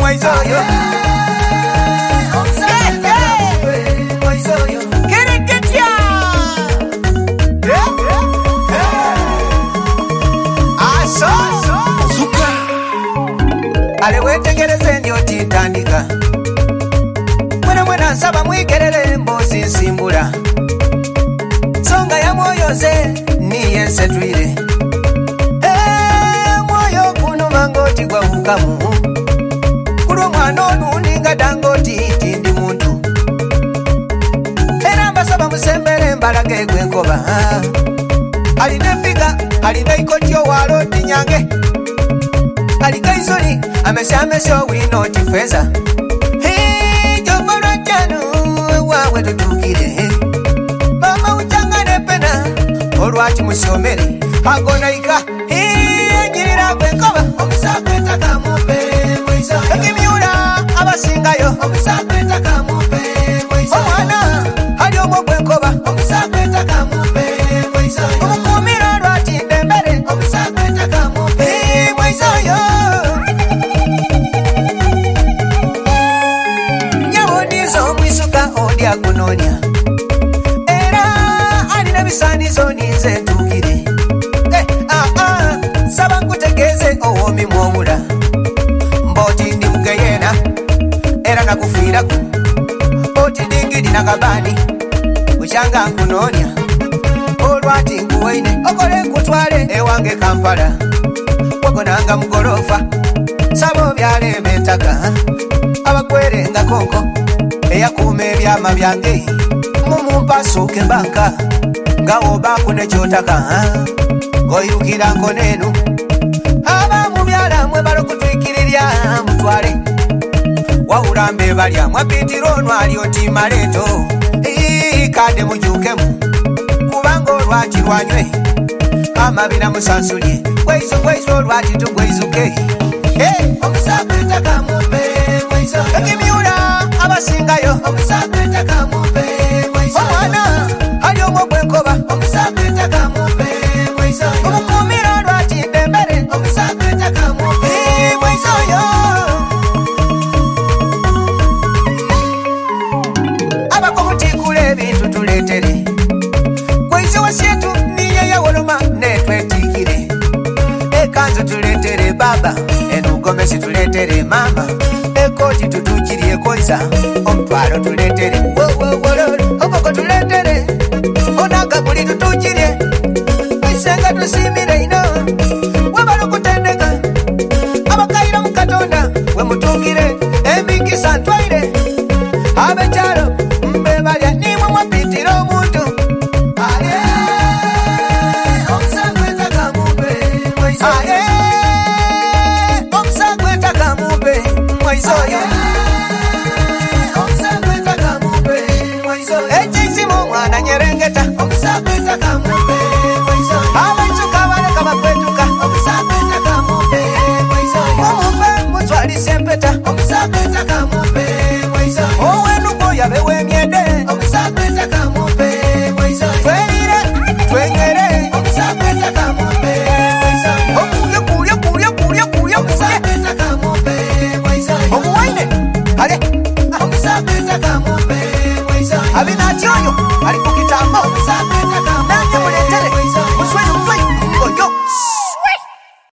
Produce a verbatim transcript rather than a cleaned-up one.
Mwaizoyo Mwaizoyo Kereketia Aso Suka Ale wetegereze ndio titandika Mwena mwena nsaba mwigerere mbozi nsimbula Songa ya mwoyo ze niye nsetwile Eh mwoyo kuno mangoti gwa hukamu Kulo mwana onundi nga dangoti tindi muntu Era mbasaba musembere mbalage gwenkoba Aline figa, aline ikotio walo tinyange Alika izuri, amese amese owino tifeza Hii, joforo janu, wawe tutukire Mama uchangane pena, olwati musiomere Hagona ika, hii, njirira gwenkoba Omisapeta kamupe, mwizo Ekimiura, abasingayo Omisapeta kamupe, mwizo Omwana, hali omo gwenkoba Omisapeta kamupe, mwizo Umukumira lwati ndembere Omisapeta kamupe, mwizo yo Nyabonizo mwisuka odia kunonia Era, alina bisanizo nize tukire Eh, ah, ah, sabangu tegeze owomi mwomula Mboti ndi mgeyena Era nakufiraku Oti dingidi nakabani Uchanga nkunonia Olwati nkuwaine Okole nkutwale ewange Kampala Wagonanga mugorofa Sabo byale mentaka Abakwere nga koko Eyakume byama byange Mumumpasuke banka Ngawo bakune chotaka Goyukira nkonenu Aba mubyala mwe balokutwikiriria mutwale Waurambe balya mwapitiro nwali otima leto Ii kade mujukemu Kubango lwati lwanywe Amabina musansulie Weizo weizo lwati tugweizuke Hey, omusapeta kamupe Weizo Ekimiura abasingayo Omusapeta kamupe Weizo Omwana hali omwo gwenkoba Omusapeta kamupe Weizo Umukumira lwati ndembere Omusapeta kamupe Weizo yo Abakomutikule bintu tuletere Weizo wasietu niye ya woloma netwetikire Ekanzu tuletere baba Enugomesi tuletere mama Ekoti tutukirie koiza Omtwaro tuletere Wo wo wo lolo Okoko tuletere Onaga buli tutukirie Isenga tusimire ino Wabalo kutendeka Abakaira mukatonda We mutungire Emikisa ntwaire Abecharo Mbebalya nimwe mwapitira omuntu Aye Omusagweta kamupe Aye Omusagweta kamupe Mwaizoyo Omusagweta kamupe Mwaizoyo Echizimo mwana nyerengeta Omusagweta kamupe Mwaizoyo Abaituka baleka bakwetuka Omusagweta kamupe Mwaizoyo Mumupe mutwali sempeta Omusagweta kamupe Mwaizoyo Owenuko yabe wemyede Omusagweta kamupe Mwaizoyo Twerire, twenywere Omusagweta kamupe Mwaizoyo Okulye kulye kulye kulye kulye Omusagweta kamupe Mwaizoyo Omuwaine, hale Omusagweta kamupe Mwaizoyo Abinatyoyo, ali kukitamo Omusagweta